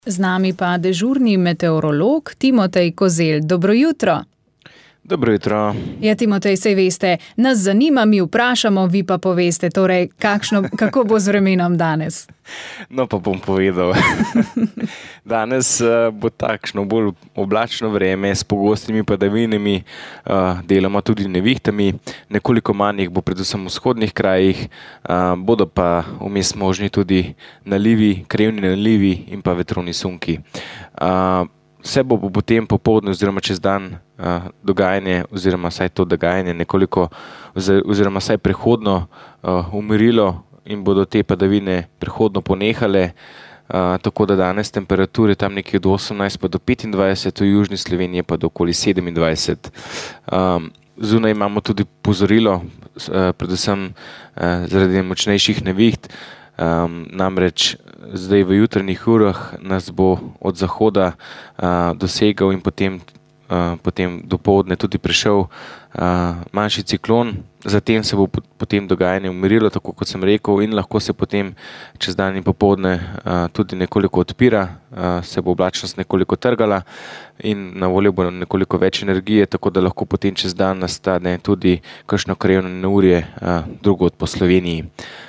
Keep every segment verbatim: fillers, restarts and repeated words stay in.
Z nami pa dežurni meteorolog Timotej Kozelj. Dobro jutro. Dobro jutro. Ja, Timotej, sej veste, nas zanima, mi vprašamo, vi pa poveste, torej, kakšno, kako bo z vremenom danes? No, pa bom povedal. Danes uh, bo takšno bolj oblačno vreme s pogostimi padavinami, uh, deloma tudi nevihtami, nekoliko manj jih bo predvsem v vzhodnih krajih, uh, bodo pa vmes možni tudi nalivi, krevni nalivi in pa vetrovni sunki. Uh, Vse bo potem popoldne oziroma čez dan uh, dogajanje oziroma saj to dogajanje nekoliko oziroma saj prehodno uh, umirilo in bodo te padavine prehodno ponehale, uh, tako da danes temperature tam nekje od osemnajst pa do petindvajset, v južni Sloveniji pa do okoli sedemindvajset. Um, zunaj imamo tudi pozorilo, uh, predvsem uh, zaradi močnejših neviht. Um, namreč zdaj v jutranjih urah nas bo od zahoda uh, dosegal in potem, uh, potem dopoldne tudi prišel uh, manjši ciklon. Zatem se bo potem dogajanje umirilo, tako kot sem rekel, in lahko se potem čez dan in popoldne uh, tudi nekoliko odpira, uh, se bo oblačnost nekoliko trgala in na voljo bo nekoliko več energije, tako da lahko potem čez dan nastane tudi kakšno krajevno neurje uh, drugod po Sloveniji.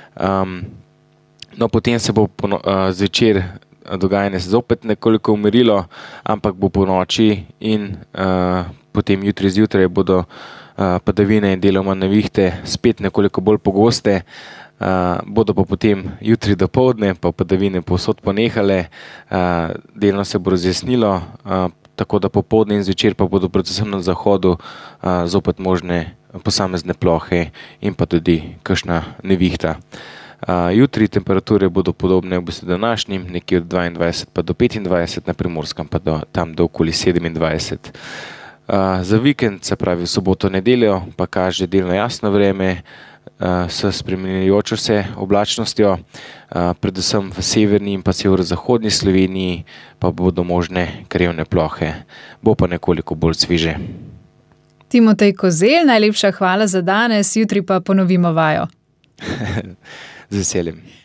Um, No, potem se bo po, uh, zvečer dogajanje zopet nekoliko umirilo, ampak bo po noči in uh, potem jutri zjutraj bodo uh, padavine in deloma nevihte spet nekoliko bolj pogoste, uh, bodo pa potem jutri dopoldne pa padavine povsod ponehale, uh, delno se bo razjasnilo, uh, tako da popoldne in zvečer pa bodo predvsem na zahodu uh, zopet možne posamezne plohe in pa tudi kakšna nevihta. Uh, jutri temperature bodo podobne v bistvu današnjim, nekje od dvaindvajset pa do petindvajset, na Primorskem pa do, tam do okoli sedemindvajset. Uh, za vikend, se pravi v soboto, nedeljo, pa kaže delno jasno vreme uh, s spreminjajočo se oblačnostjo, uh, predvsem v severni in pa severozahodni Sloveniji pa bodo možne krevne plohe, bo pa nekoliko bolj sviže. Timotej Kozelj, najlepša hvala za danes, jutri pa ponovimo vajo. Z veseljem.